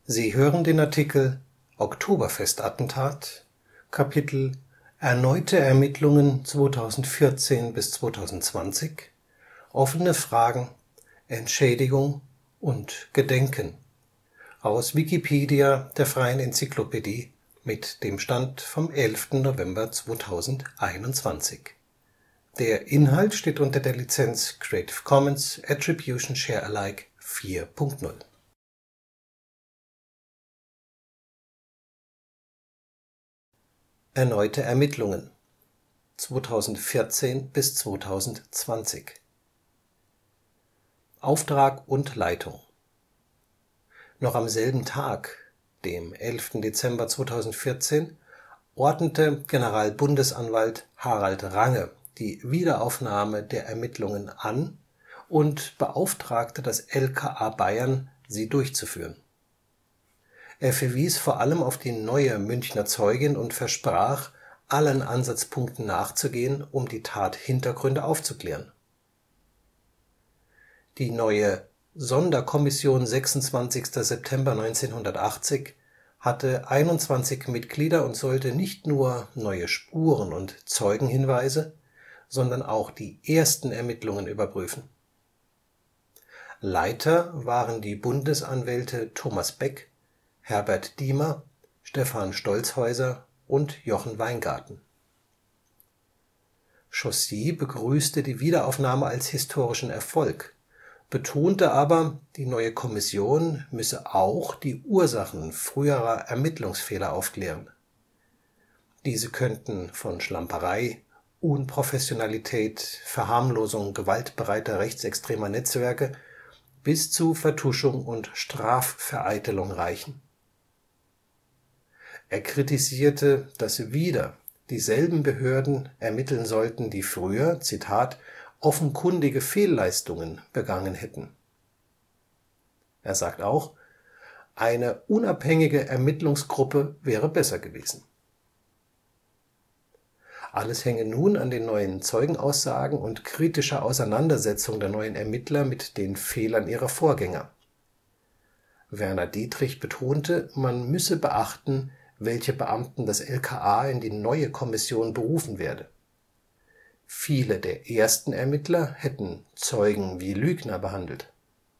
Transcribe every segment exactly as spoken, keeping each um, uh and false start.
Sie hören den Artikel Oktoberfestattentat, Kapitel Erneute Ermittlungen zweitausendvierzehn bis zweitausendzwanzig, offene Fragen, Entschädigung und Gedenken, aus Wikipedia, der freien Enzyklopädie. Mit dem Stand vom elften November zweitausendeinundzwanzig. Der Inhalt steht unter der Lizenz Creative Commons Attribution Share Alike vier Punkt null. Erneute Ermittlungen zweitausendvierzehn bis zweitausendzwanzig. Auftrag und Leitung. Noch am selben Tag, dem elften Dezember zweitausendvierzehn, ordnete Generalbundesanwalt Harald Range die Wiederaufnahme der Ermittlungen an und beauftragte das L K A Bayern, sie durchzuführen. Er verwies vor allem auf die neue Münchner Zeugin und versprach, allen Ansatzpunkten nachzugehen, um die Tathintergründe aufzuklären. Die neue Sonderkommission sechsundzwanzigster September neunzehnhundertachtzig hatte einundzwanzig Mitglieder und sollte nicht nur neue Spuren und Zeugenhinweise, sondern auch die ersten Ermittlungen überprüfen. Leiter waren die Bundesanwälte Thomas Beck, Herbert Diemer, Stefan Stolzhäuser und Jochen Weingarten. Chaussy begrüßte die Wiederaufnahme als historischen Erfolg, betonte aber, die neue Kommission müsse auch die Ursachen früherer Ermittlungsfehler aufklären. Diese könnten von Schlamperei, Unprofessionalität, Verharmlosung gewaltbereiter rechtsextremer Netzwerke bis zu Vertuschung und Strafvereitelung reichen. Er kritisierte, dass wieder dieselben Behörden ermitteln sollten, die früher, Zitat, offenkundige Fehlleistungen begangen hätten. Er sagt auch, eine unabhängige Ermittlungsgruppe wäre besser gewesen. Alles hänge nun an den neuen Zeugenaussagen und kritischer Auseinandersetzung der neuen Ermittler mit den Fehlern ihrer Vorgänger. Werner Dietrich betonte, man müsse beachten, welche Beamten das L K A in die neue Kommission berufen werde. Viele der ersten Ermittler hätten Zeugen wie Lügner behandelt.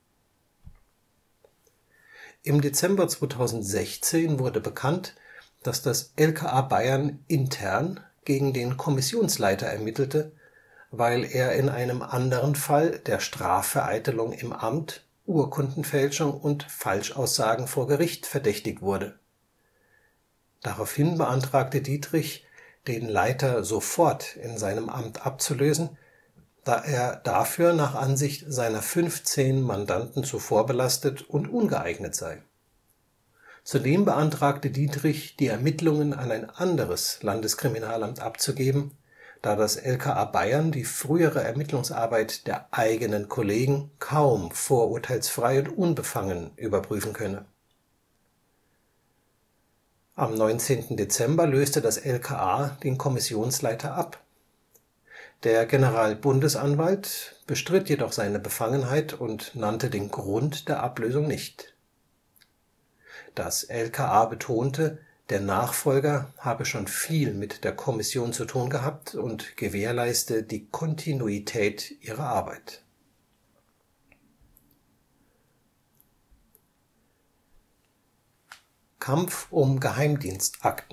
Im Dezember zweitausendsechzehn wurde bekannt, dass das L K A Bayern intern gegen den Kommissionsleiter ermittelte, weil er in einem anderen Fall der Strafvereitelung im Amt, Urkundenfälschung und Falschaussagen vor Gericht verdächtigt wurde. Daraufhin beantragte Dietrich, den Leiter sofort in seinem Amt abzulösen, da er dafür nach Ansicht seiner fünfzehn Mandanten zu vorbelastet und ungeeignet sei. Zudem beantragte Dietrich, die Ermittlungen an ein anderes Landeskriminalamt abzugeben, da das L K A Bayern die frühere Ermittlungsarbeit der eigenen Kollegen kaum vorurteilsfrei und unbefangen überprüfen könne. Am neunzehnten Dezember löste das L K A den Kommissionsleiter ab. Der Generalbundesanwalt bestritt jedoch seine Befangenheit und nannte den Grund der Ablösung nicht. Das L K A betonte, der Nachfolger habe schon viel mit der Kommission zu tun gehabt und gewährleiste die Kontinuität ihrer Arbeit. Kampf um Geheimdienstakten.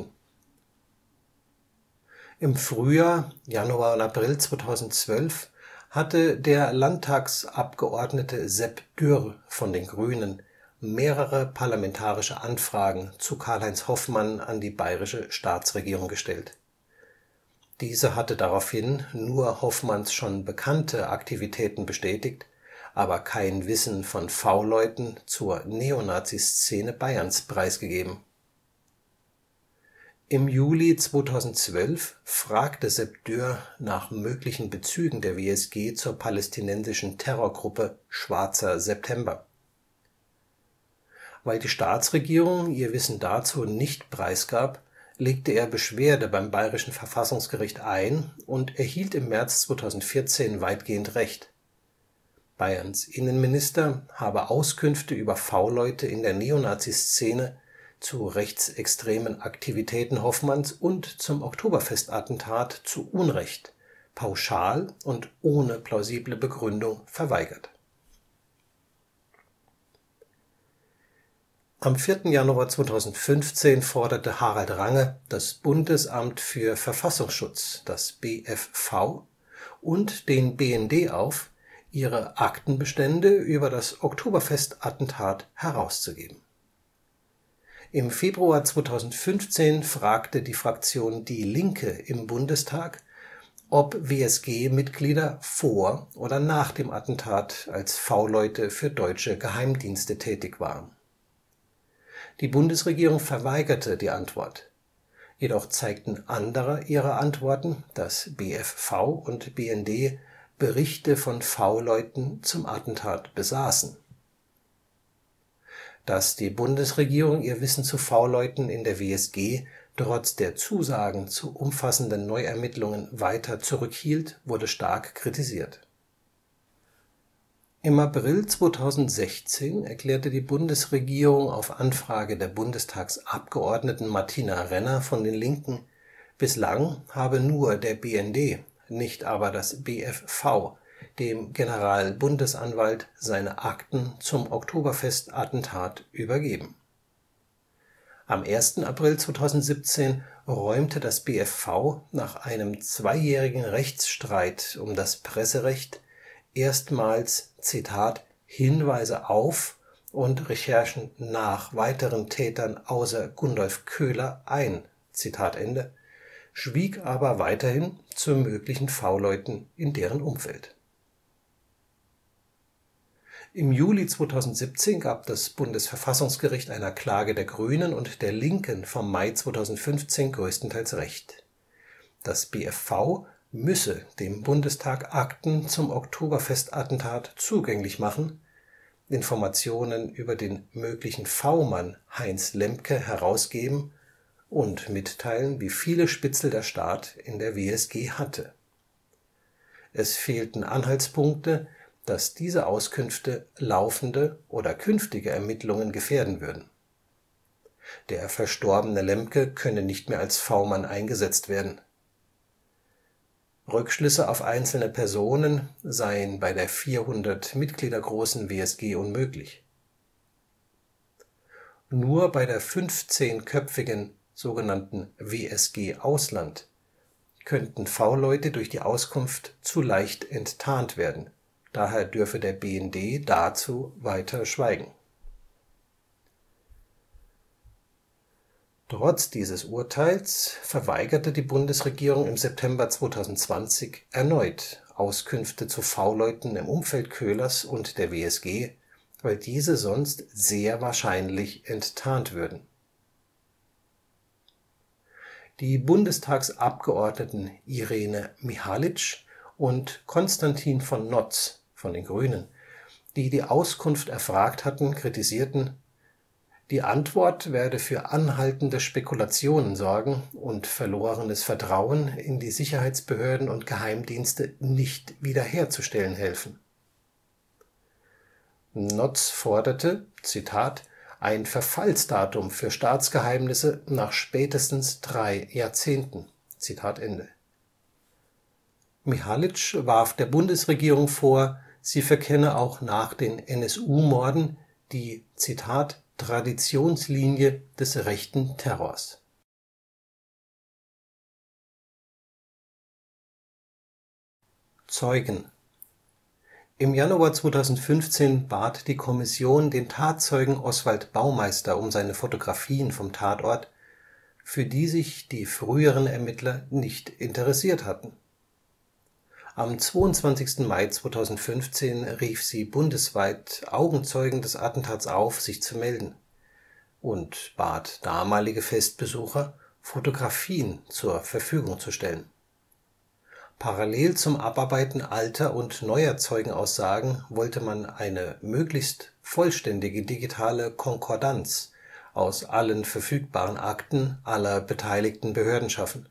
Im Frühjahr, Januar und April zweitausendzwölf hatte der Landtagsabgeordnete Sepp Dürr von den Grünen mehrere parlamentarische Anfragen zu Karl-Heinz Hoffmann an die bayerische Staatsregierung gestellt. Diese hatte daraufhin nur Hoffmanns schon bekannte Aktivitäten bestätigt, aber kein Wissen von V-Leuten zur Neonazi-Szene Bayerns preisgegeben. Im Juli zweitausendzwölf fragte Sepp Dürr nach möglichen Bezügen der W S G zur palästinensischen Terrorgruppe Schwarzer September. Weil die Staatsregierung ihr Wissen dazu nicht preisgab, legte er Beschwerde beim Bayerischen Verfassungsgericht ein und erhielt im März zweitausendvierzehn weitgehend Recht. Bayerns Innenminister habe Auskünfte über V-Leute in der Neonazi-Szene zu rechtsextremen Aktivitäten Hoffmanns und zum Oktoberfestattentat zu Unrecht, pauschal und ohne plausible Begründung verweigert. Am vierten Januar zweitausendfünfzehn forderte Harald Range das Bundesamt für Verfassungsschutz, das B F V, und den B N D auf, ihre Aktenbestände über das Oktoberfestattentat herauszugeben. Im Februar zweitausendfünfzehn fragte die Fraktion Die Linke im Bundestag, ob W S G-Mitglieder vor oder nach dem Attentat als V-Leute für deutsche Geheimdienste tätig waren. Die Bundesregierung verweigerte die Antwort. Jedoch zeigten andere ihrer Antworten, dass B F V und B N D Berichte von V-Leuten zum Attentat besaßen. Dass die Bundesregierung ihr Wissen zu V-Leuten in der W S G trotz der Zusagen zu umfassenden Neuermittlungen weiter zurückhielt, wurde stark kritisiert. Im April zweitausendsechzehn erklärte die Bundesregierung auf Anfrage der Bundestagsabgeordneten Martina Renner von den Linken, bislang habe nur der B N D, nicht aber das B F V, dem Generalbundesanwalt seine Akten zum Oktoberfestattentat übergeben. Am ersten April zweitausendsiebzehn räumte das B F V nach einem zweijährigen Rechtsstreit um das Presserecht erstmals Zitat Hinweise auf und Recherchen nach weiteren Tätern außer Gundolf Köhler ein, Zitat Ende, schwieg aber weiterhin zu möglichen V-Leuten in deren Umfeld. Im Juli zweitausendsiebzehn gab das Bundesverfassungsgericht einer Klage der Grünen und der Linken vom Mai zweitausendfünfzehn größtenteils Recht. Das B F V müsse dem Bundestag Akten zum Oktoberfestattentat zugänglich machen, Informationen über den möglichen V-Mann Heinz Lemke herausgeben und mitteilen, wie viele Spitzel der Staat in der W S G hatte. Es fehlten Anhaltspunkte, dass diese Auskünfte laufende oder künftige Ermittlungen gefährden würden. Der verstorbene Lemke könne nicht mehr als V-Mann eingesetzt werden. Rückschlüsse auf einzelne Personen seien bei der vierhundert Mitglieder großen W S G unmöglich. Nur bei der fünfzehnköpfigen sogenannten W S G Ausland könnten V-Leute durch die Auskunft zu leicht enttarnt werden, daher dürfe der B N D dazu weiter schweigen. Trotz dieses Urteils verweigerte die Bundesregierung im September zweitausendzwanzig erneut Auskünfte zu V-Leuten im Umfeld Köhlers und der W S G, weil diese sonst sehr wahrscheinlich enttarnt würden. Die Bundestagsabgeordneten Irene Mihalic und Konstantin von Notz von den Grünen, die die Auskunft erfragt hatten, kritisierten, die Antwort werde für anhaltende Spekulationen sorgen und verlorenes Vertrauen in die Sicherheitsbehörden und Geheimdienste nicht wiederherzustellen helfen. Notz forderte, Zitat, ein Verfallsdatum für Staatsgeheimnisse nach spätestens drei Jahrzehnten. Zitat Ende. Mihalic warf der Bundesregierung vor, sie verkenne auch nach den N S U-Morden die, Zitat, Traditionslinie des rechten Terrors. Zeugen. Im Januar zweitausendfünfzehn bat die Kommission den Tatzeugen Oswald Baumeister um seine Fotografien vom Tatort, für die sich die früheren Ermittler nicht interessiert hatten. Am zweiundzwanzigsten Mai zweitausendfünfzehn rief sie bundesweit Augenzeugen des Attentats auf, sich zu melden, und bat damalige Festbesucher, Fotografien zur Verfügung zu stellen. Parallel zum Abarbeiten alter und neuer Zeugenaussagen wollte man eine möglichst vollständige digitale Konkordanz aus allen verfügbaren Akten aller beteiligten Behörden schaffen.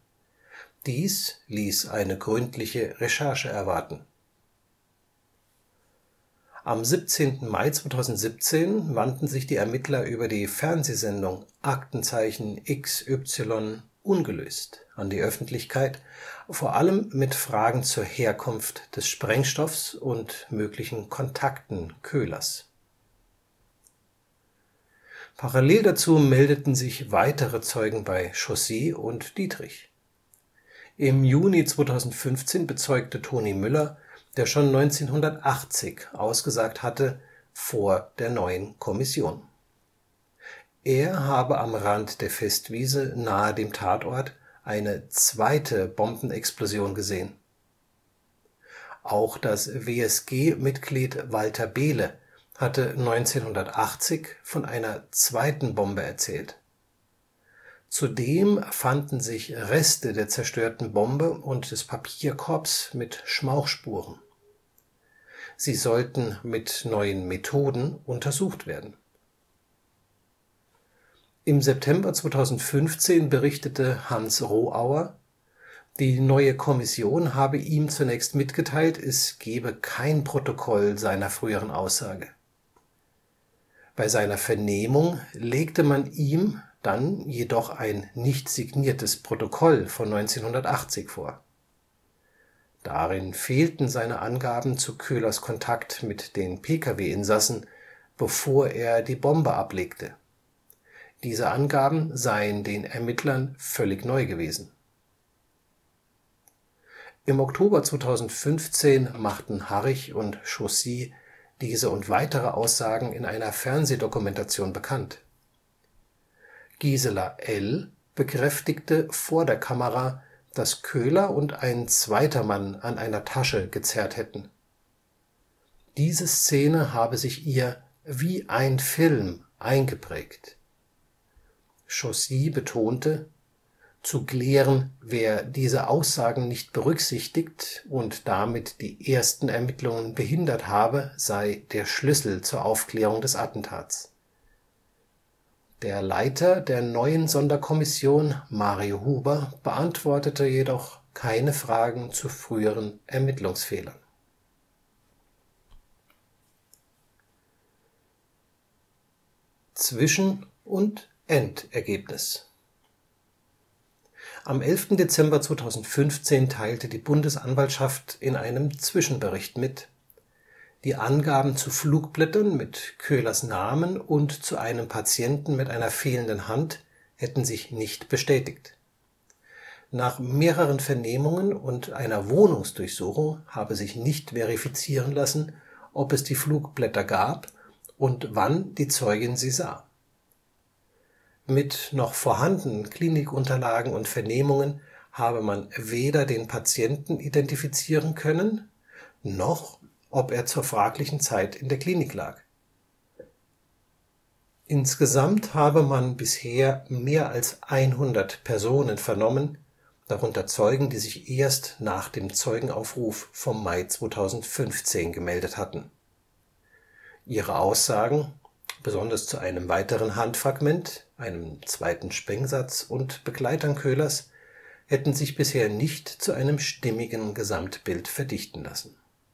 Dies ließ eine gründliche Recherche erwarten. Am siebzehnten Mai zweitausendsiebzehn wandten sich die Ermittler über die Fernsehsendung Aktenzeichen X Y – ungelöst an die Öffentlichkeit, vor allem mit Fragen zur Herkunft des Sprengstoffs und möglichen Kontakten Köhlers. Parallel dazu meldeten sich weitere Zeugen bei Chaussy und Dietrich. Im Juni zweitausendfünfzehn bezeugte Toni Müller, der schon neunzehnhundertachtzig ausgesagt hatte, vor der neuen Kommission. Er habe am Rand der Festwiese nahe dem Tatort eine zweite Bombenexplosion gesehen. Auch das W S G-Mitglied Walter Behle hatte neunzehnhundertachtzig von einer zweiten Bombe erzählt. Zudem fanden sich Reste der zerstörten Bombe und des Papierkorbs mit Schmauchspuren. Sie sollten mit neuen Methoden untersucht werden. Im September zweitausendfünfzehn berichtete Hans Rohauer, die neue Kommission habe ihm zunächst mitgeteilt, es gebe kein Protokoll seiner früheren Aussage. Bei seiner Vernehmung legte man ihm dann jedoch ein nicht signiertes Protokoll von neunzehnhundertachtzig vor. Darin fehlten seine Angaben zu Köhlers Kontakt mit den P K W-Insassen, bevor er die Bombe ablegte. Diese Angaben seien den Ermittlern völlig neu gewesen. Im Oktober zweitausendfünfzehn machten Harrich und Chaussy diese und weitere Aussagen in einer Fernsehdokumentation bekannt. Gisela L. bekräftigte vor der Kamera, dass Köhler und ein zweiter Mann an einer Tasche gezerrt hätten. Diese Szene habe sich ihr wie ein Film eingeprägt. Chaussy betonte, zu klären, wer diese Aussagen nicht berücksichtigt und damit die ersten Ermittlungen behindert habe, sei der Schlüssel zur Aufklärung des Attentats. Der Leiter der neuen Sonderkommission, Mario Huber, beantwortete jedoch keine Fragen zu früheren Ermittlungsfehlern. Zwischen- und Endergebnis. Am elften Dezember zweitausendfünfzehn teilte die Bundesanwaltschaft in einem Zwischenbericht mit: Die Angaben zu Flugblättern mit Köhlers Namen und zu einem Patienten mit einer fehlenden Hand hätten sich nicht bestätigt. Nach mehreren Vernehmungen und einer Wohnungsdurchsuchung habe sich nicht verifizieren lassen, ob es die Flugblätter gab und wann die Zeugin sie sah. Mit noch vorhandenen Klinikunterlagen und Vernehmungen habe man weder den Patienten identifizieren können, noch ob er zur fraglichen Zeit in der Klinik lag. Insgesamt habe man bisher mehr als hundert Personen vernommen, darunter Zeugen, die sich erst nach dem Zeugenaufruf vom Mai zweitausendfünfzehn gemeldet hatten. Ihre Aussagen, besonders zu einem weiteren Handfragment, einem zweiten Sprengsatz und Begleitern Köhlers, hätten sich bisher nicht zu einem stimmigen Gesamtbild verdichten lassen.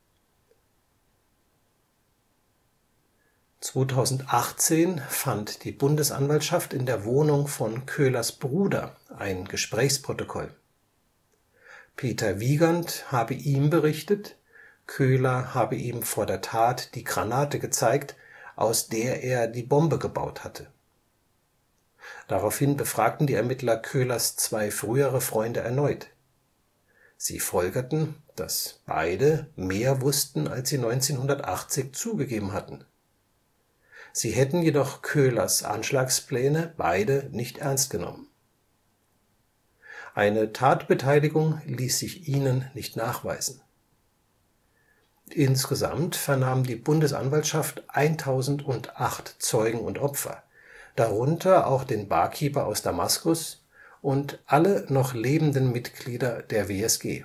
zweitausendachtzehn fand die Bundesanwaltschaft in der Wohnung von Köhlers Bruder ein Gesprächsprotokoll. Peter Wiegand habe ihm berichtet, Köhler habe ihm vor der Tat die Granate gezeigt, aus der er die Bombe gebaut hatte. Daraufhin befragten die Ermittler Köhlers zwei frühere Freunde erneut. Sie folgerten, dass beide mehr wussten, als sie neunzehnhundertachtzig zugegeben hatten. Sie hätten jedoch Köhlers Anschlagspläne beide nicht ernst genommen. Eine Tatbeteiligung ließ sich ihnen nicht nachweisen. Insgesamt vernahm die Bundesanwaltschaft eintausendacht Zeugen und Opfer, darunter auch den Barkeeper aus Damaskus und alle noch lebenden Mitglieder der W S G.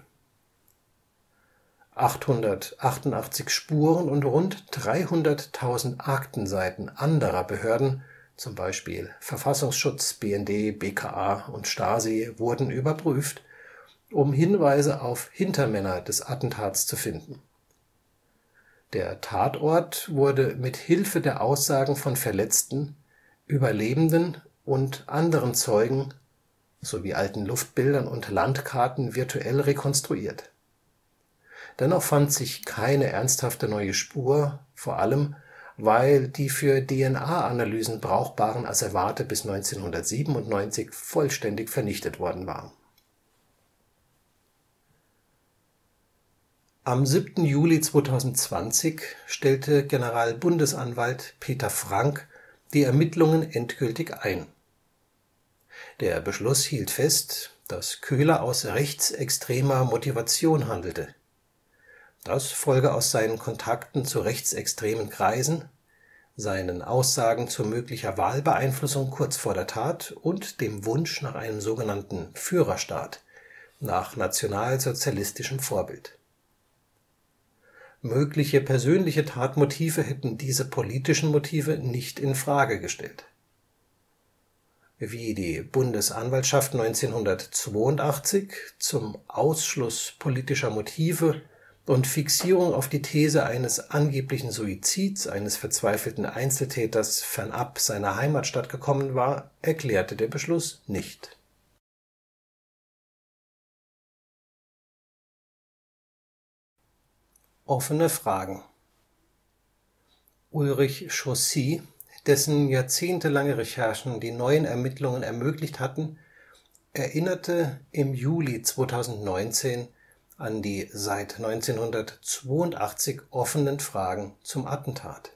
achthundertachtundachtzig Spuren und rund dreihunderttausend Aktenseiten anderer Behörden, zum Beispiel Verfassungsschutz, B N D, B K A und Stasi, wurden überprüft, um Hinweise auf Hintermänner des Attentats zu finden. Der Tatort wurde mit Hilfe der Aussagen von Verletzten, Überlebenden und anderen Zeugen sowie alten Luftbildern und Landkarten virtuell rekonstruiert. Dennoch fand sich keine ernsthafte neue Spur, vor allem weil die für D N A-Analysen brauchbaren Asservate bis neunzehnhundertsiebenundneunzig vollständig vernichtet worden waren. Am siebten Juli zweitausendzwanzig stellte Generalbundesanwalt Peter Frank die Ermittlungen endgültig ein. Der Beschluss hielt fest, dass Köhler aus rechtsextremer Motivation handelte. Das folge aus seinen Kontakten zu rechtsextremen Kreisen, seinen Aussagen zu möglicher Wahlbeeinflussung kurz vor der Tat und dem Wunsch nach einem sogenannten Führerstaat nach nationalsozialistischem Vorbild. Mögliche persönliche Tatmotive hätten diese politischen Motive nicht in Frage gestellt. Wie die Bundesanwaltschaft neunzehnhundertzweiundachtzig zum Ausschluss politischer Motive und Fixierung auf die These eines angeblichen Suizids eines verzweifelten Einzeltäters fernab seiner Heimatstadt gekommen war, erklärte der Beschluss nicht. Offene Fragen. Ulrich Chaussy, dessen jahrzehntelange Recherchen die neuen Ermittlungen ermöglicht hatten, erinnerte im Juli zweitausendneunzehn an die seit neunzehnhundertzweiundachtzig offenen Fragen zum Attentat.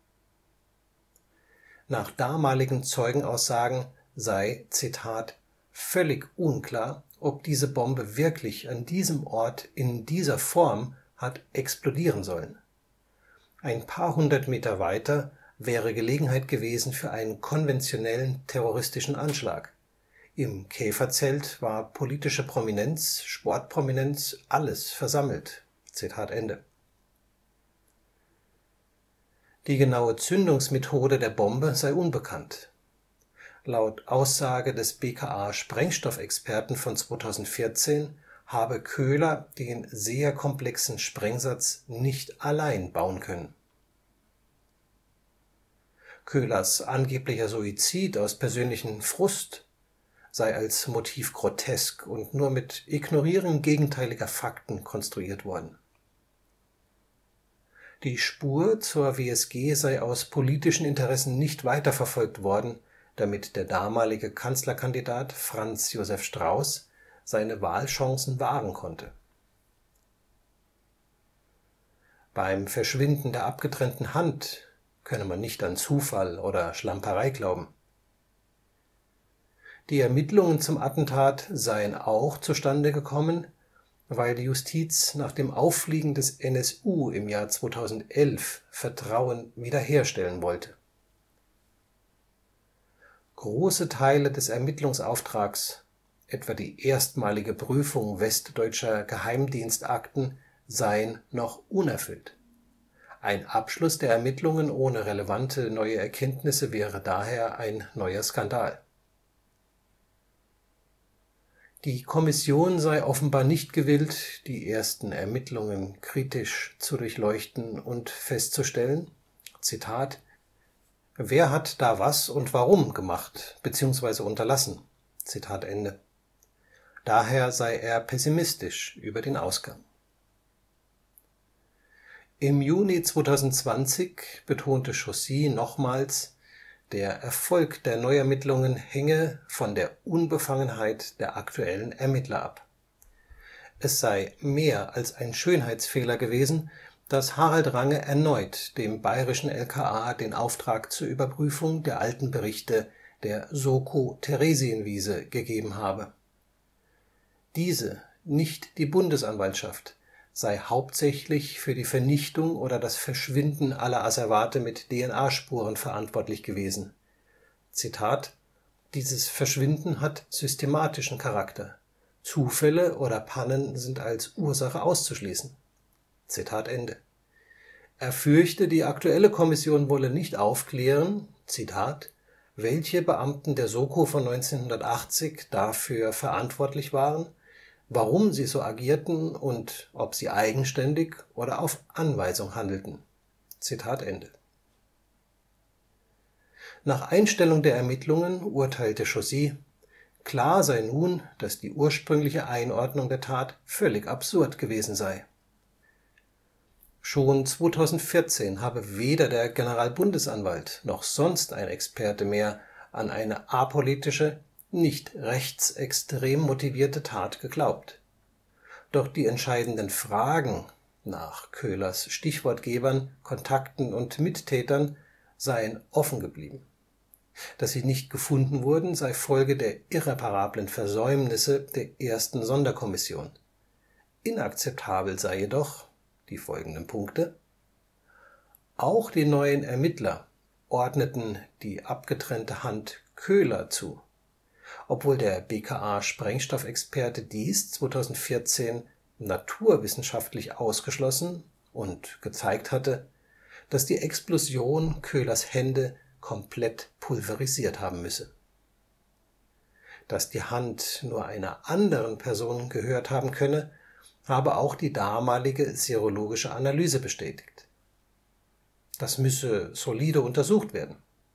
Nach damaligen Zeugenaussagen sei, Zitat, völlig unklar, ob diese Bombe wirklich an diesem Ort in dieser Form hat explodieren sollen. Ein paar hundert Meter weiter wäre Gelegenheit gewesen für einen konventionellen terroristischen Anschlag. Im Käferzelt war politische Prominenz, Sportprominenz, alles versammelt. Zitat Ende. Die genaue Zündungsmethode der Bombe sei unbekannt. Laut Aussage des B K A-Sprengstoffexperten von zweitausendvierzehn habe Köhler den sehr komplexen Sprengsatz nicht allein bauen können. Köhlers angeblicher Suizid aus persönlichem Frust sei als Motiv grotesk und nur mit Ignorieren gegenteiliger Fakten konstruiert worden. Die Spur zur W S G sei aus politischen Interessen nicht weiterverfolgt worden, damit der damalige Kanzlerkandidat Franz Josef Strauß seine Wahlchancen wahren konnte. Beim Verschwinden der abgetrennten Hand könne man nicht an Zufall oder Schlamperei glauben. Die Ermittlungen zum Attentat seien auch zustande gekommen, weil die Justiz nach dem Auffliegen des N S U im Jahr zweitausendelf Vertrauen wiederherstellen wollte. Große Teile des Ermittlungsauftrags, etwa die erstmalige Prüfung westdeutscher Geheimdienstakten, seien noch unerfüllt. Ein Abschluss der Ermittlungen ohne relevante neue Erkenntnisse wäre daher ein neuer Skandal. Die Kommission sei offenbar nicht gewillt, die ersten Ermittlungen kritisch zu durchleuchten und festzustellen, Zitat, wer hat da was und warum gemacht bzw. unterlassen, Zitat Ende. Daher sei er pessimistisch über den Ausgang. Im Juni zweitausendzwanzig betonte Chaussy nochmals, der Erfolg der Neuermittlungen hänge von der Unbefangenheit der aktuellen Ermittler ab. Es sei mehr als ein Schönheitsfehler gewesen, dass Harald Range erneut dem bayerischen L K A den Auftrag zur Überprüfung der alten Berichte der Soko Theresienwiese gegeben habe. Diese, nicht die Bundesanwaltschaft, sei hauptsächlich für die Vernichtung oder das Verschwinden aller Asservate mit D N A-Spuren verantwortlich gewesen. Zitat: Dieses Verschwinden hat systematischen Charakter. Zufälle oder Pannen sind als Ursache auszuschließen. Zitat Ende. Er fürchte, die aktuelle Kommission wolle nicht aufklären, Zitat, welche Beamten der Soko von neunzehnhundertachtzig dafür verantwortlich waren, warum sie so agierten und ob sie eigenständig oder auf Anweisung handelten. Zitat Ende. Nach Einstellung der Ermittlungen urteilte Chaussy, klar sei nun, dass die ursprüngliche Einordnung der Tat völlig absurd gewesen sei. Schon zweitausendvierzehn habe weder der Generalbundesanwalt noch sonst ein Experte mehr an eine apolitische, nicht rechtsextrem motivierte Tat geglaubt. Doch die entscheidenden Fragen nach Köhlers Stichwortgebern, Kontakten und Mittätern seien offen geblieben. Dass sie nicht gefunden wurden, sei Folge der irreparablen Versäumnisse der ersten Sonderkommission. Inakzeptabel sei jedoch die folgenden Punkte: Auch die neuen Ermittler ordneten die abgetrennte Hand Köhler zu, obwohl der B K A-Sprengstoffexperte dies zweitausendvierzehn naturwissenschaftlich ausgeschlossen und gezeigt hatte, dass die Explosion Köhlers Hände komplett pulverisiert haben müsse. Dass die Hand nur einer anderen Person gehört haben könne, habe auch die damalige serologische Analyse bestätigt. Das müsse solide untersucht werden.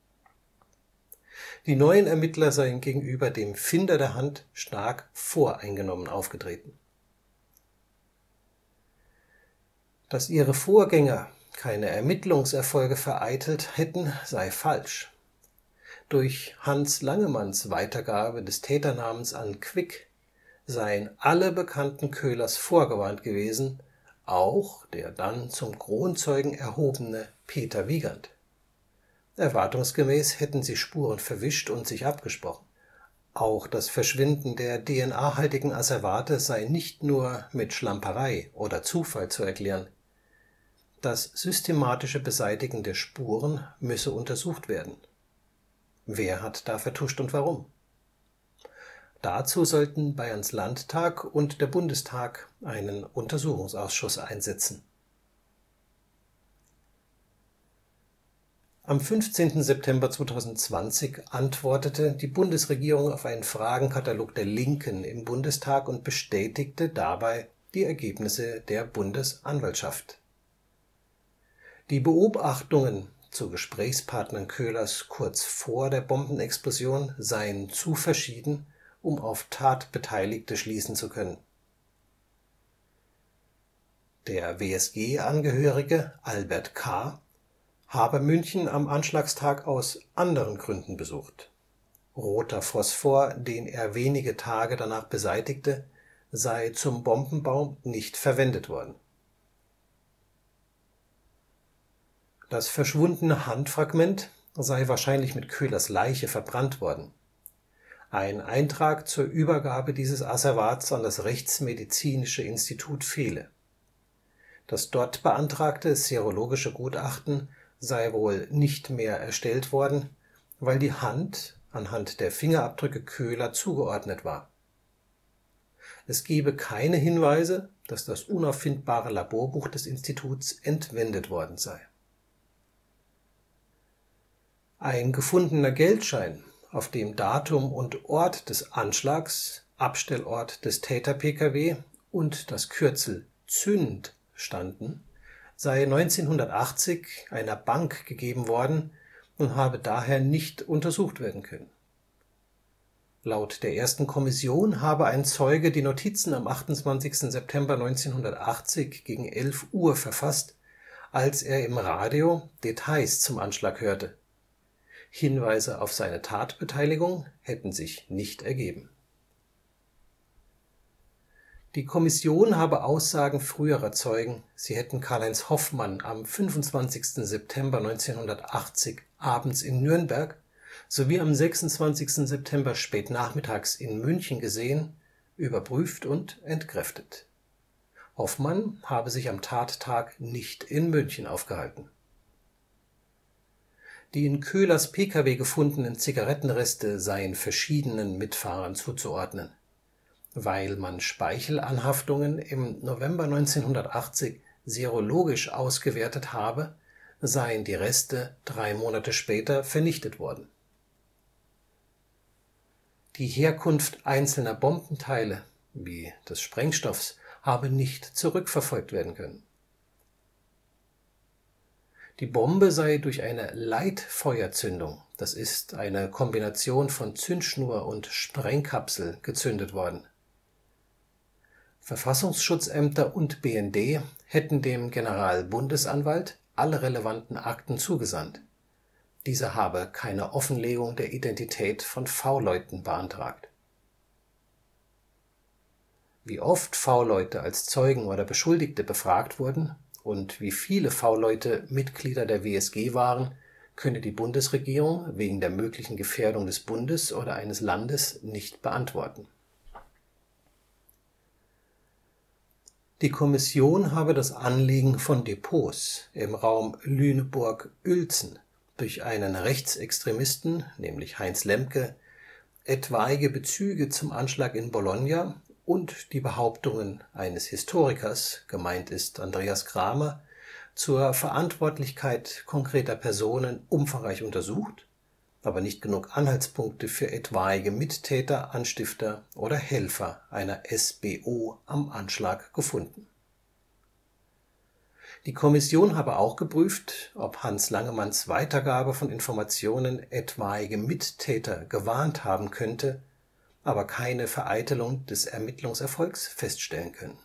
Die neuen Ermittler seien gegenüber dem Finder der Hand stark voreingenommen aufgetreten. Dass ihre Vorgänger keine Ermittlungserfolge vereitelt hätten, sei falsch. Durch Hans Langemanns Weitergabe des Täternamens an Quick seien alle Bekannten Köhlers vorgewarnt gewesen, auch der dann zum Kronzeugen erhobene Peter Wiegand. Erwartungsgemäß hätten sie Spuren verwischt und sich abgesprochen. Auch das Verschwinden der D N A-haltigen Asservate sei nicht nur mit Schlamperei oder Zufall zu erklären. Das systematische Beseitigen der Spuren müsse untersucht werden. Wer hat da vertuscht und warum? Dazu sollten Bayerns Landtag und der Bundestag einen Untersuchungsausschuss einsetzen. Am fünfzehnten September zweitausendzwanzig antwortete die Bundesregierung auf einen Fragenkatalog der Linken im Bundestag und bestätigte dabei die Ergebnisse der Bundesanwaltschaft. Die Beobachtungen zu Gesprächspartnern Köhlers kurz vor der Bombenexplosion seien zu verschieden, um auf Tatbeteiligte schließen zu können. Der W S G-Angehörige Albert K. habe München am Anschlagstag aus anderen Gründen besucht. Roter Phosphor, den er wenige Tage danach beseitigte, sei zum Bombenbau nicht verwendet worden. Das verschwundene Handfragment sei wahrscheinlich mit Köhlers Leiche verbrannt worden. Ein Eintrag zur Übergabe dieses Asservats an das Rechtsmedizinische Institut fehle. Das dort beantragte serologische Gutachten sei wohl nicht mehr erstellt worden, weil die Hand anhand der Fingerabdrücke Köhler zugeordnet war. Es gebe keine Hinweise, dass das unauffindbare Laborbuch des Instituts entwendet worden sei. Ein gefundener Geldschein, auf dem Datum und Ort des Anschlags, Abstellort des Täter-P K W und das Kürzel Zünd standen, sei neunzehnhundertachtzig einer Bank gegeben worden und habe daher nicht untersucht werden können. Laut der ersten Kommission habe ein Zeuge die Notizen am achtundzwanzigsten September neunzehnhundertachtzig gegen elf Uhr verfasst, als er im Radio Details zum Anschlag hörte. Hinweise auf seine Tatbeteiligung hätten sich nicht ergeben. Die Kommission habe Aussagen früherer Zeugen, sie hätten Karl-Heinz Hoffmann am fünfundzwanzigsten September neunzehnhundertachtzig abends in Nürnberg sowie am sechsundzwanzigsten September spätnachmittags in München gesehen, überprüft und entkräftet. Hoffmann habe sich am Tattag nicht in München aufgehalten. Die in Köhlers P K W gefundenen Zigarettenreste seien verschiedenen Mitfahrern zuzuordnen. Weil man Speichelanhaftungen im November neunzehnhundertachtzig serologisch ausgewertet habe, seien die Reste drei Monate später vernichtet worden. Die Herkunft einzelner Bombenteile wie des Sprengstoffs habe nicht zurückverfolgt werden können. Die Bombe sei durch eine Leitfeuerzündung, das ist eine Kombination von Zündschnur und Sprengkapsel, gezündet worden. Verfassungsschutzämter und B N D hätten dem Generalbundesanwalt alle relevanten Akten zugesandt. Dieser habe keine Offenlegung der Identität von V-Leuten beantragt. Wie oft V-Leute als Zeugen oder Beschuldigte befragt wurden und wie viele V-Leute Mitglieder der W S G waren, könne die Bundesregierung wegen der möglichen Gefährdung des Bundes oder eines Landes nicht beantworten. Die Kommission habe das Anliegen von Depots im Raum Lüneburg-Uelzen durch einen Rechtsextremisten, nämlich Heinz Lemke, etwaige Bezüge zum Anschlag in Bologna und die Behauptungen eines Historikers, gemeint ist Andreas Cramer, zur Verantwortlichkeit konkreter Personen umfangreich untersucht, aber nicht genug Anhaltspunkte für etwaige Mittäter, Anstifter oder Helfer einer S B O am Anschlag gefunden. Die Kommission habe auch geprüft, ob Hans Langemanns Weitergabe von Informationen etwaige Mittäter gewarnt haben könnte, aber keine Vereitelung des Ermittlungserfolgs feststellen können.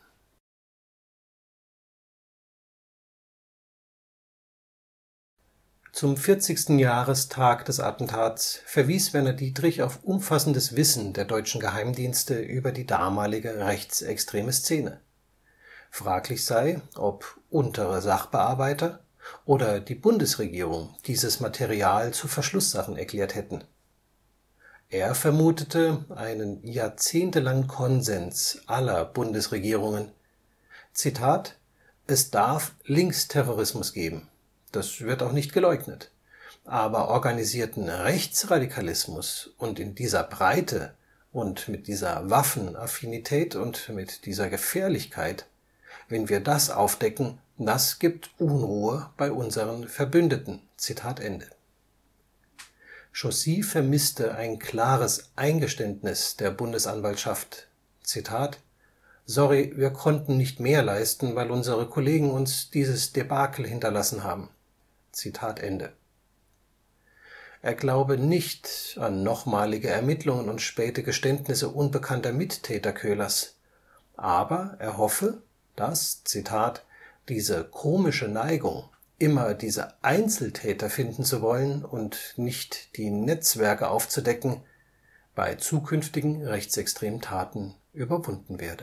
Zum vierzigsten Jahrestag des Attentats verwies Werner Dietrich auf umfassendes Wissen der deutschen Geheimdienste über die damalige rechtsextreme Szene. Fraglich sei, ob untere Sachbearbeiter oder die Bundesregierung dieses Material zu Verschlusssachen erklärt hätten. Er vermutete einen jahrzehntelangen Konsens aller Bundesregierungen. Zitat: Es darf Linksterrorismus geben. Das wird auch nicht geleugnet. Aber organisierten Rechtsradikalismus und in dieser Breite und mit dieser Waffenaffinität und mit dieser Gefährlichkeit, wenn wir das aufdecken, das gibt Unruhe bei unseren Verbündeten. Zitat Ende. Chaussy vermisste ein klares Eingeständnis der Bundesanwaltschaft. Zitat: Sorry, wir konnten nicht mehr leisten, weil unsere Kollegen uns dieses Debakel hinterlassen haben. Zitat Ende. Er glaube nicht an nochmalige Ermittlungen und späte Geständnisse unbekannter Mittäter Köhlers, aber er hoffe, dass, Zitat, diese komische Neigung, immer diese Einzeltäter finden zu wollen und nicht die Netzwerke aufzudecken, bei zukünftigen rechtsextremen Taten überwunden werde.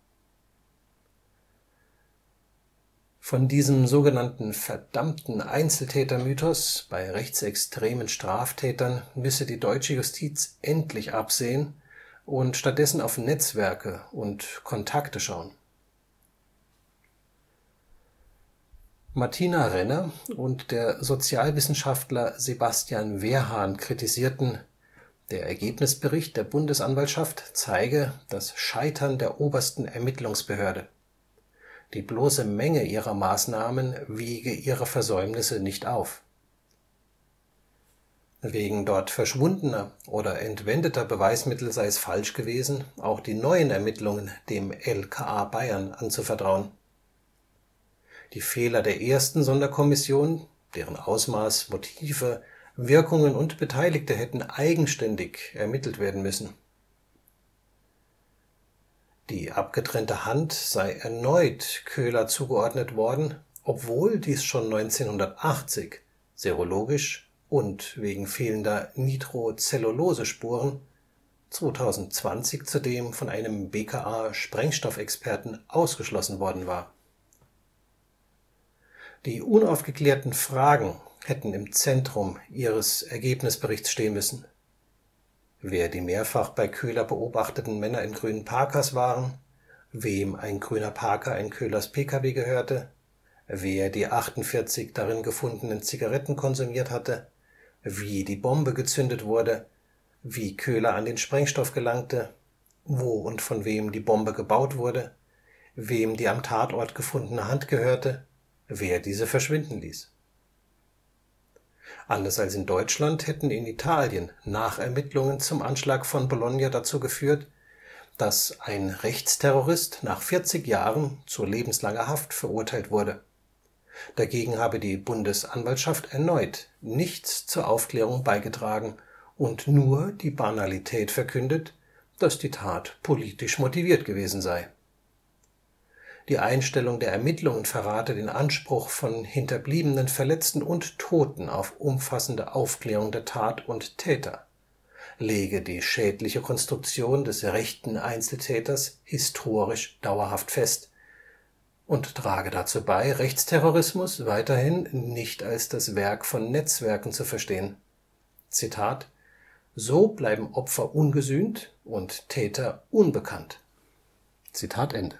Von diesem sogenannten verdammten Einzeltätermythos bei rechtsextremen Straftätern müsse die deutsche Justiz endlich absehen und stattdessen auf Netzwerke und Kontakte schauen. Martina Renner und der Sozialwissenschaftler Sebastian Wehrhahn kritisierten, der Ergebnisbericht der Bundesanwaltschaft zeige das Scheitern der obersten Ermittlungsbehörde. Die bloße Menge ihrer Maßnahmen wiege ihre Versäumnisse nicht auf. Wegen dort verschwundener oder entwendeter Beweismittel sei es falsch gewesen, auch die neuen Ermittlungen dem L K A Bayern anzuvertrauen. Die Fehler der ersten Sonderkommission, deren Ausmaß, Motive, Wirkungen und Beteiligte hätten eigenständig ermittelt werden müssen. Die abgetrennte Hand sei erneut Köhler zugeordnet worden, obwohl dies schon neunzehnhundertachtzig serologisch und wegen fehlender Nitrocellulose-Spuren, zweitausendzwanzig zudem von einem B K A-Sprengstoffexperten ausgeschlossen worden war. Die unaufgeklärten Fragen hätten im Zentrum ihres Ergebnisberichts stehen müssen. Wer die mehrfach bei Köhler beobachteten Männer in grünen Parkas waren, wem ein grüner Parker in Köhlers P K W gehörte, wer die achtundvierzig darin gefundenen Zigaretten konsumiert hatte, wie die Bombe gezündet wurde, wie Köhler an den Sprengstoff gelangte, wo und von wem die Bombe gebaut wurde, wem die am Tatort gefundene Hand gehörte, wer diese verschwinden ließ. Anders als in Deutschland hätten in Italien Nachermittlungen zum Anschlag von Bologna dazu geführt, dass ein Rechtsterrorist nach vierzig Jahren zu lebenslanger Haft verurteilt wurde. Dagegen habe die Bundesanwaltschaft erneut nichts zur Aufklärung beigetragen und nur die Banalität verkündet, dass die Tat politisch motiviert gewesen sei. Die Einstellung der Ermittlungen verrate den Anspruch von Hinterbliebenen, Verletzten und Toten auf umfassende Aufklärung der Tat und Täter, lege die schädliche Konstruktion des rechten Einzeltäters historisch dauerhaft fest und trage dazu bei, Rechtsterrorismus weiterhin nicht als das Werk von Netzwerken zu verstehen. Zitat: So bleiben Opfer ungesühnt und Täter unbekannt. Zitat Ende.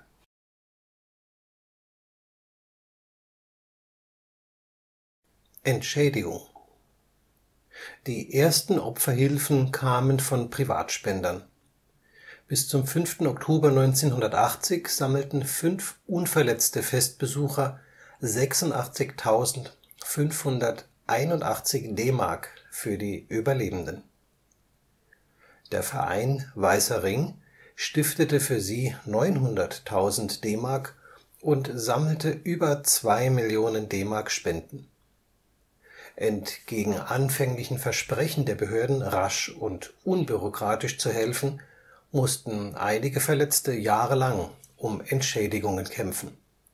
Entschädigung. Die ersten Opferhilfen kamen von Privatspendern. Bis zum fünften Oktober neunzehnhundertachtzig sammelten fünf unverletzte Festbesucher sechsundachtzigtausendfünfhunderteinundachtzig D-Mark für die Überlebenden. Der Verein Weißer Ring stiftete für sie neunhunderttausend D-Mark und sammelte über zwei Millionen D-Mark Spenden. Entgegen anfänglichen Versprechen der Behörden, rasch und unbürokratisch zu helfen, mussten einige Verletzte jahrelang um Entschädigungen kämpfen.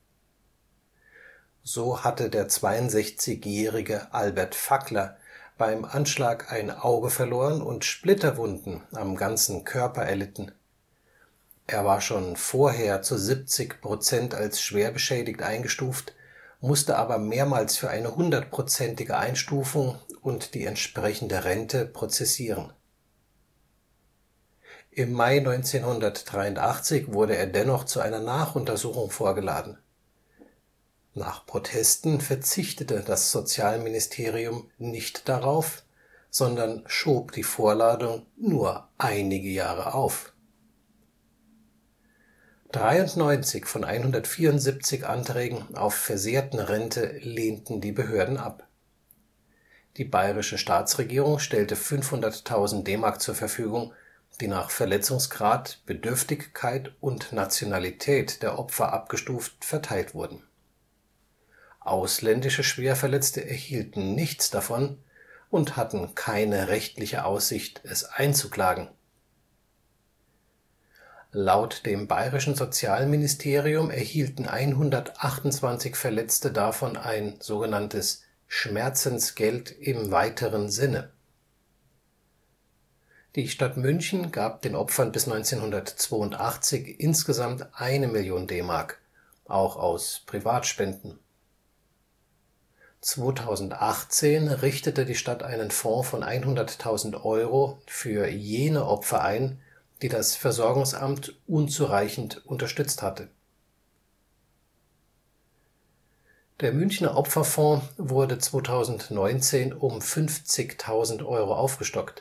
So hatte der zweiundsechzigjährige Albert Fackler beim Anschlag ein Auge verloren und Splitterwunden am ganzen Körper erlitten. Er war schon vorher zu siebzig Prozent als schwer beschädigt eingestuft, musste aber mehrmals für eine hundertprozentige Einstufung und die entsprechende Rente prozessieren. Im Mai neunzehnhundertdreiundachtzig wurde er dennoch zu einer Nachuntersuchung vorgeladen. Nach Protesten verzichtete das Sozialministerium nicht darauf, sondern schob die Vorladung nur einige Jahre auf. dreiundneunzig von hundertvierundsiebzig Anträgen auf Versehrtenrente lehnten die Behörden ab. Die bayerische Staatsregierung stellte fünfhunderttausend D-Mark zur Verfügung, die nach Verletzungsgrad, Bedürftigkeit und Nationalität der Opfer abgestuft verteilt wurden. Ausländische Schwerverletzte erhielten nichts davon und hatten keine rechtliche Aussicht, es einzuklagen. Laut dem bayerischen Sozialministerium erhielten hundertachtundzwanzig Verletzte davon ein sogenanntes Schmerzensgeld im weiteren Sinne. Die Stadt München gab den Opfern bis neunzehnhundertzweiundachtzig insgesamt eine Million D-Mark, auch aus Privatspenden. zweitausendachtzehn richtete die Stadt einen Fonds von hunderttausend Euro für jene Opfer ein, die das Versorgungsamt unzureichend unterstützt hatte. Der Münchner Opferfonds wurde zweitausendneunzehn um fünfzigtausend Euro aufgestockt.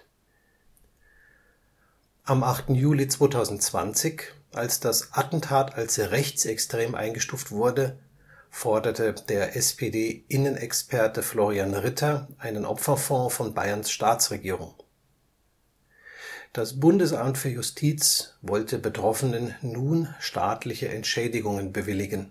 Am achten Juli zweitausendzwanzig, als das Attentat als rechtsextrem eingestuft wurde, forderte der S P D-Innenexperte Florian Ritter einen Opferfonds von Bayerns Staatsregierung. Das Bundesamt für Justiz wollte Betroffenen nun staatliche Entschädigungen bewilligen.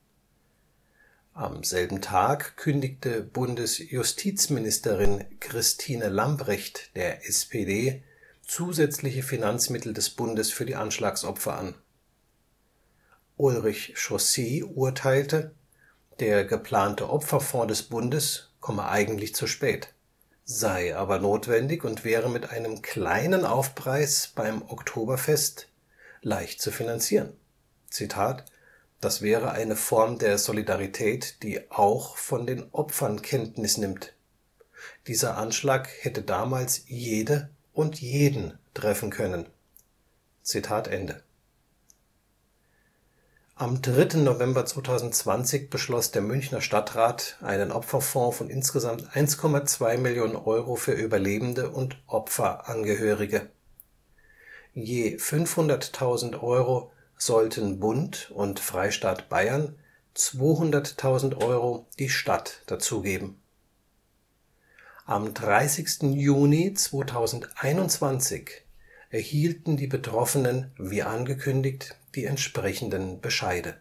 Am selben Tag kündigte Bundesjustizministerin Christine Lambrecht der S P D zusätzliche Finanzmittel des Bundes für die Anschlagsopfer an. Ulrich Chaussy urteilte, der geplante Opferfonds des Bundes komme eigentlich zu spät, sei aber notwendig und wäre mit einem kleinen Aufpreis beim Oktoberfest leicht zu finanzieren. Zitat: Das wäre eine Form der Solidarität, die auch von den Opfern Kenntnis nimmt. Dieser Anschlag hätte damals jede und jeden treffen können. Zitat Ende. Am dritten November zweitausendzwanzig beschloss der Münchner Stadtrat einen Opferfonds von insgesamt eins Komma zwei Millionen Euro für Überlebende und Opferangehörige. Je fünfhunderttausend Euro sollten Bund und Freistaat Bayern, zweihunderttausend Euro die Stadt dazugeben. Am dreißigsten Juni zweitausendeinundzwanzig erhielten die Betroffenen wie angekündigt die entsprechenden Bescheide.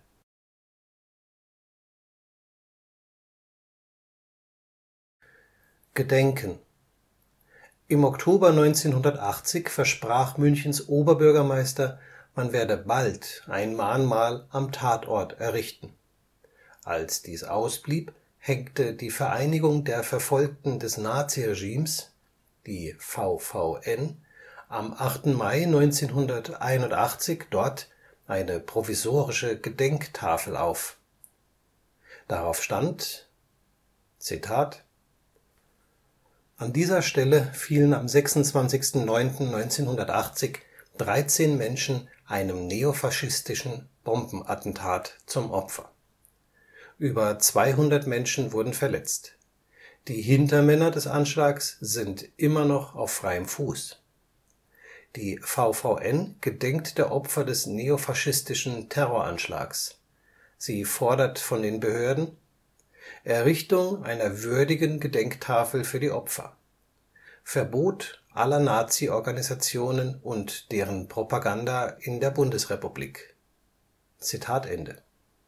Gedenken. Im Oktober neunzehnhundertachtzig versprach Münchens Oberbürgermeister, man werde bald ein Mahnmal am Tatort errichten. Als dies ausblieb, hängte die Vereinigung der Verfolgten des Naziregimes, die V V N, am achten Mai neunzehnhunderteinundachtzig dort eine provisorische Gedenktafel auf. Darauf stand: Zitat: An dieser Stelle fielen am sechsundzwanzigsten neunten neunzehnhundertachtzig dreizehn Menschen einem neofaschistischen Bombenattentat zum Opfer. Über zweihundert Menschen wurden verletzt. Die Hintermänner des Anschlags sind immer noch auf freiem Fuß. Die V V N gedenkt der Opfer des neofaschistischen Terroranschlags. Sie fordert von den Behörden Errichtung einer würdigen Gedenktafel für die Opfer, Verbot aller Nazi-Organisationen und deren Propaganda in der Bundesrepublik. Zitat Ende.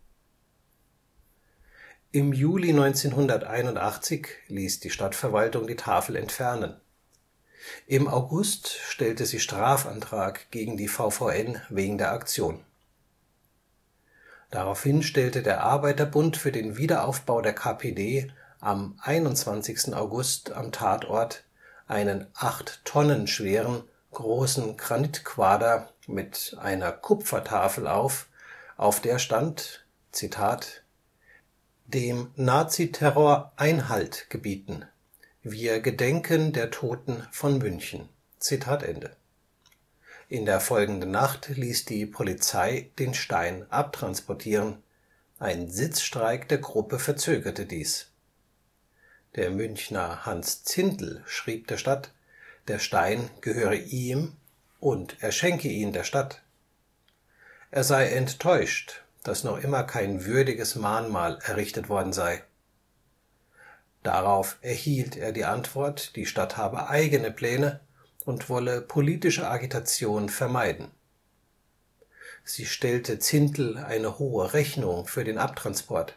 Im Juli neunzehnhunderteinundachtzig ließ die Stadtverwaltung die Tafel entfernen. Im August stellte sie Strafantrag gegen die V V N wegen der Aktion. Daraufhin stellte der Arbeiterbund für den Wiederaufbau der K P D am einundzwanzigsten August am Tatort einen acht Tonnen schweren, großen Granitquader mit einer Kupfertafel auf, auf der stand: Zitat: Dem Naziterror Einhalt gebieten. Wir gedenken der Toten von München. Zitat Ende. In der folgenden Nacht ließ die Polizei den Stein abtransportieren. Ein Sitzstreik der Gruppe verzögerte dies. Der Münchner Hans Zindel schrieb der Stadt, der Stein gehöre ihm und er schenke ihn der Stadt. Er sei enttäuscht, dass noch immer kein würdiges Mahnmal errichtet worden sei. Darauf erhielt er die Antwort, die Stadt habe eigene Pläne und wolle politische Agitation vermeiden. Sie stellte Zindel eine hohe Rechnung für den Abtransport.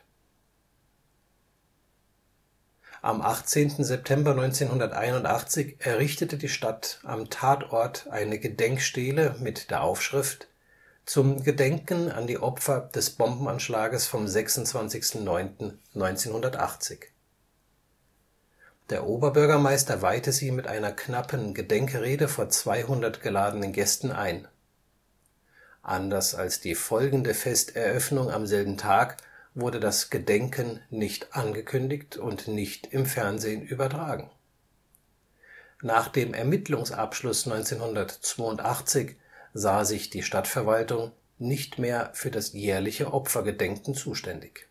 Am achtzehnten September neunzehnhunderteinundachtzig errichtete die Stadt am Tatort eine Gedenkstele mit der Aufschrift Zum Gedenken an die Opfer des Bombenanschlages vom sechsundzwanzigsten neunten neunzehnhundertachtzig. Der Oberbürgermeister weihte sie mit einer knappen Gedenkrede vor zweihundert geladenen Gästen ein. Anders als die folgende Festeröffnung am selben Tag wurde das Gedenken nicht angekündigt und nicht im Fernsehen übertragen. Nach dem Ermittlungsabschluss neunzehnhundertzweiundachtzig sah sich die Stadtverwaltung nicht mehr für das jährliche Opfergedenken zuständig.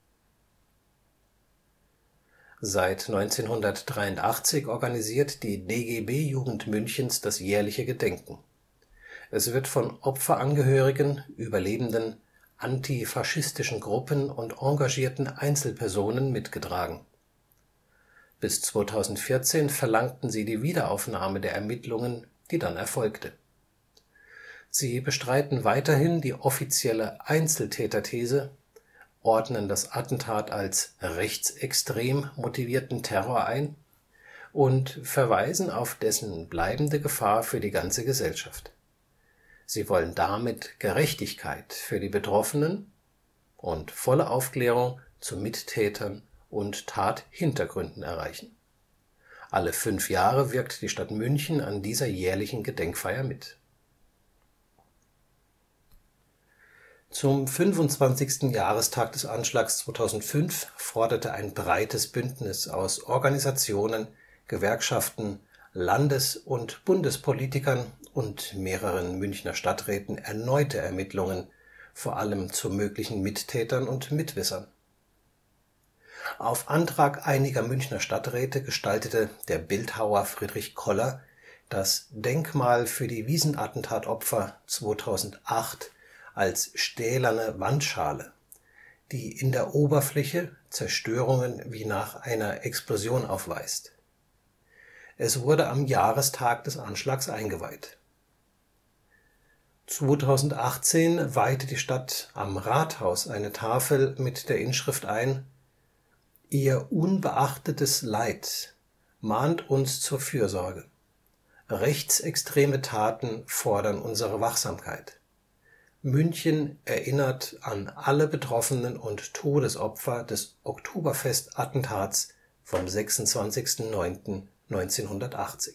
Seit neunzehnhundertdreiundachtzig organisiert die D G B-Jugend Münchens das jährliche Gedenken. Es wird von Opferangehörigen, Überlebenden, antifaschistischen Gruppen und engagierten Einzelpersonen mitgetragen. Bis zweitausendvierzehn verlangten sie die Wiederaufnahme der Ermittlungen, die dann erfolgte. Sie bestreiten weiterhin die offizielle Einzeltäterthese, ordnen das Attentat als rechtsextrem motivierten Terror ein und verweisen auf dessen bleibende Gefahr für die ganze Gesellschaft. Sie wollen damit Gerechtigkeit für die Betroffenen und volle Aufklärung zu Mittätern und Tathintergründen erreichen. Alle fünf Jahre wirkt die Stadt München an dieser jährlichen Gedenkfeier mit. Zum fünfundzwanzigsten Jahrestag des Anschlags zweitausendfünf forderte ein breites Bündnis aus Organisationen, Gewerkschaften, Landes- und Bundespolitikern und mehreren Münchner Stadträten erneute Ermittlungen, vor allem zu möglichen Mittätern und Mitwissern. Auf Antrag einiger Münchner Stadträte gestaltete der Bildhauer Friedrich Koller das Denkmal für die Wiesenattentatopfer zweitausendacht als stählerne Wandschale, die in der Oberfläche Zerstörungen wie nach einer Explosion aufweist. Es wurde am Jahrestag des Anschlags eingeweiht. zweitausendachtzehn weihte die Stadt am Rathaus eine Tafel mit der Inschrift ein: Ihr unbeachtetes Leid mahnt uns zur Fürsorge. Rechtsextreme Taten fordern unsere Wachsamkeit. München erinnert an alle Betroffenen und Todesopfer des Oktoberfest-Attentats vom sechsundzwanzigsten neunten neunzehnhundertachtzig.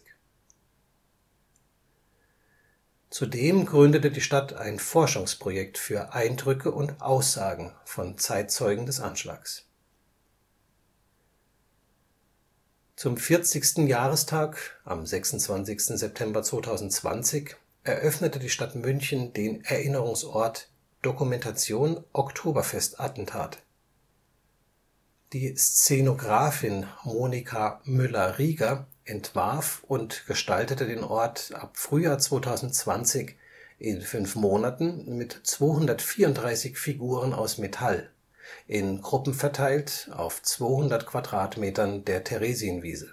Zudem gründete die Stadt ein Forschungsprojekt für Eindrücke und Aussagen von Zeitzeugen des Anschlags. Zum vierzigsten Jahrestag am sechsundzwanzigsten September zweitausendzwanzig eröffnete die Stadt München den Erinnerungsort Dokumentation Oktoberfest-Attentat. Die Szenografin Monika Müller-Rieger entwarf und gestaltete den Ort ab Frühjahr zweitausendzwanzig in fünf Monaten mit zweihundertvierunddreißig Figuren aus Metall, in Gruppen verteilt auf zweihundert Quadratmetern der Theresienwiese.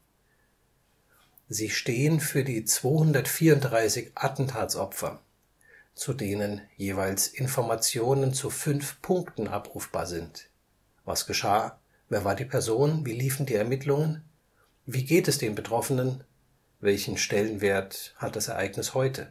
Sie stehen für die zweihundertvierunddreißig Attentatsopfer, zu denen jeweils Informationen zu fünf Punkten abrufbar sind: Was geschah? Wer war die Person? Wie liefen die Ermittlungen? Wie geht es den Betroffenen? Welchen Stellenwert hat das Ereignis heute?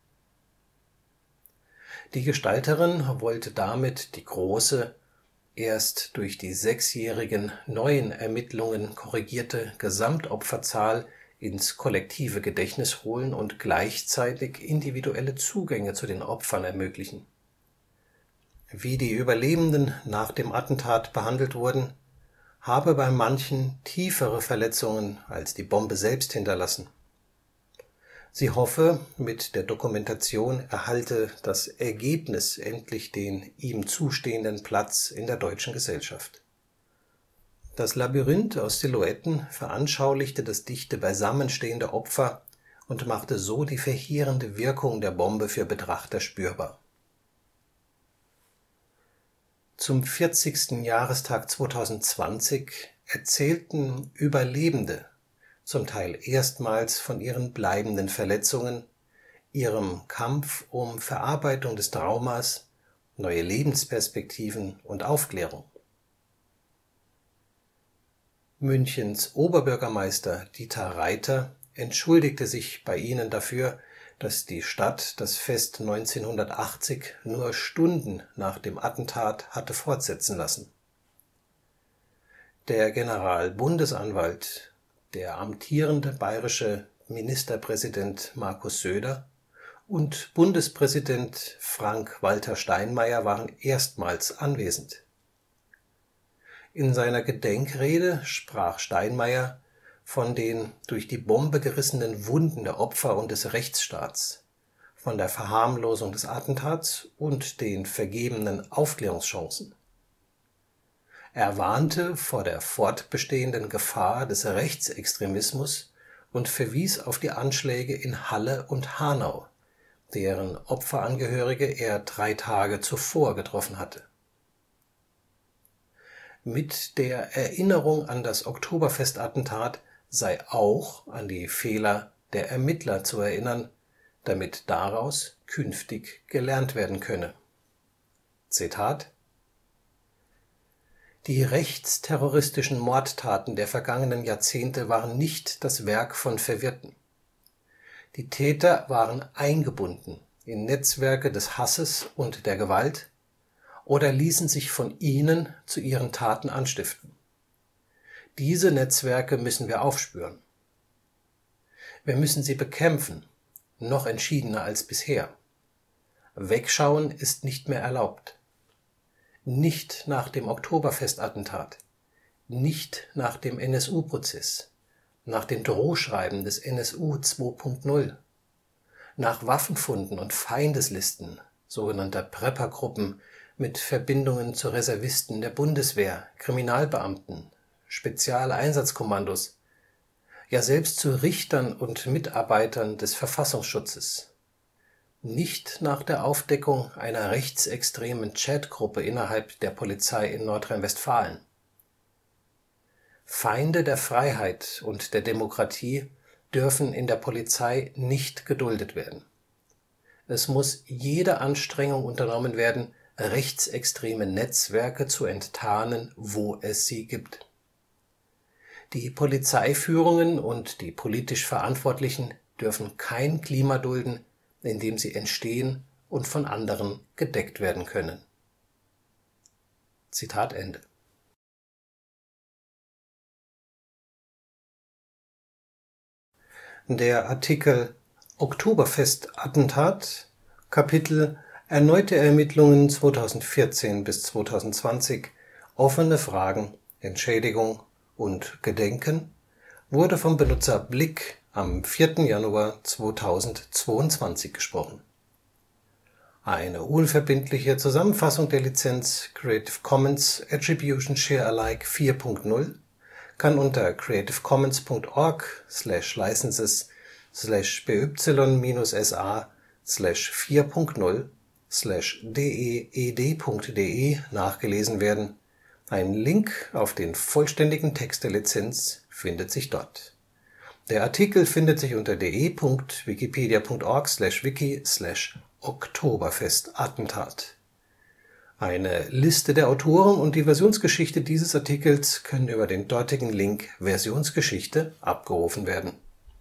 Die Gestalterin wollte damit die große, erst durch die sechsjährigen neuen Ermittlungen korrigierte Gesamtopferzahl ins kollektive Gedächtnis holen und gleichzeitig individuelle Zugänge zu den Opfern ermöglichen. Wie die Überlebenden nach dem Attentat behandelt wurden, habe bei manchen tiefere Verletzungen als die Bombe selbst hinterlassen. Sie hoffe, mit der Dokumentation erhalte das Ergebnis endlich den ihm zustehenden Platz in der deutschen Gesellschaft. Das Labyrinth aus Silhouetten veranschaulichte das dichte Beisammenstehen der Opfer und machte so die verheerende Wirkung der Bombe für Betrachter spürbar. Zum vierzigsten Jahrestag zweitausendzwanzig erzählten Überlebende zum Teil erstmals von ihren bleibenden Verletzungen, ihrem Kampf um Verarbeitung des Traumas, neue Lebensperspektiven und Aufklärung. Münchens Oberbürgermeister Dieter Reiter entschuldigte sich bei ihnen dafür, dass die Stadt das Fest neunzehnhundertachtzig nur Stunden nach dem Attentat hatte fortsetzen lassen. Der Generalbundesanwalt, der amtierende bayerische Ministerpräsident Markus Söder und Bundespräsident Frank-Walter Steinmeier waren erstmals anwesend. In seiner Gedenkrede sprach Steinmeier von den durch die Bombe gerissenen Wunden der Opfer und des Rechtsstaats, von der Verharmlosung des Attentats und den vergebenen Aufklärungschancen. Er warnte vor der fortbestehenden Gefahr des Rechtsextremismus und verwies auf die Anschläge in Halle und Hanau, deren Opferangehörige er drei Tage zuvor getroffen hatte. Mit der Erinnerung an das Oktoberfest-Attentat sei auch an die Fehler der Ermittler zu erinnern, damit daraus künftig gelernt werden könne. Zitat: Die rechtsterroristischen Mordtaten der vergangenen Jahrzehnte waren nicht das Werk von Verwirrten. Die Täter waren eingebunden in Netzwerke des Hasses und der Gewalt oder ließen sich von ihnen zu ihren Taten anstiften. Diese Netzwerke müssen wir aufspüren. Wir müssen sie bekämpfen, noch entschiedener als bisher. Wegschauen ist nicht mehr erlaubt. Nicht nach dem Oktoberfest-Attentat, nicht nach dem N S U-Prozess, nach den Drohschreiben des N S U zwei Punkt null, nach Waffenfunden und Feindeslisten sogenannter Preppergruppen mit Verbindungen zu Reservisten der Bundeswehr, Kriminalbeamten, Spezialeinsatzkommandos, ja selbst zu Richtern und Mitarbeitern des Verfassungsschutzes. Nicht nach der Aufdeckung einer rechtsextremen Chatgruppe innerhalb der Polizei in Nordrhein-Westfalen. Feinde der Freiheit und der Demokratie dürfen in der Polizei nicht geduldet werden. Es muss jede Anstrengung unternommen werden, rechtsextreme Netzwerke zu enttarnen, wo es sie gibt. Die Polizeiführungen und die politisch Verantwortlichen dürfen kein Klima dulden, in dem sie entstehen und von anderen gedeckt werden können. Zitat Ende. Der Artikel Oktoberfest-Attentat, Kapitel Erneute Ermittlungen zweitausendvierzehn bis zweitausendzwanzig, offene Fragen, Entschädigung und Gedenken, wurde vom Benutzer Blick am vierten Januar zweitausendzweiundzwanzig gesprochen. Eine unverbindliche Zusammenfassung der Lizenz Creative Commons Attribution Share Alike vier Punkt null kann unter creativecommons punkt org slash licenses slash by minus sa slash vier Punkt null slash deed.de nachgelesen werden. Ein Link auf den vollständigen Text der Lizenz findet sich dort. Der Artikel findet sich unter de.wikipedia.org slash wiki slash Oktoberfest-Attentat. Eine Liste der Autoren und die Versionsgeschichte dieses Artikels können über den dortigen Link Versionsgeschichte abgerufen werden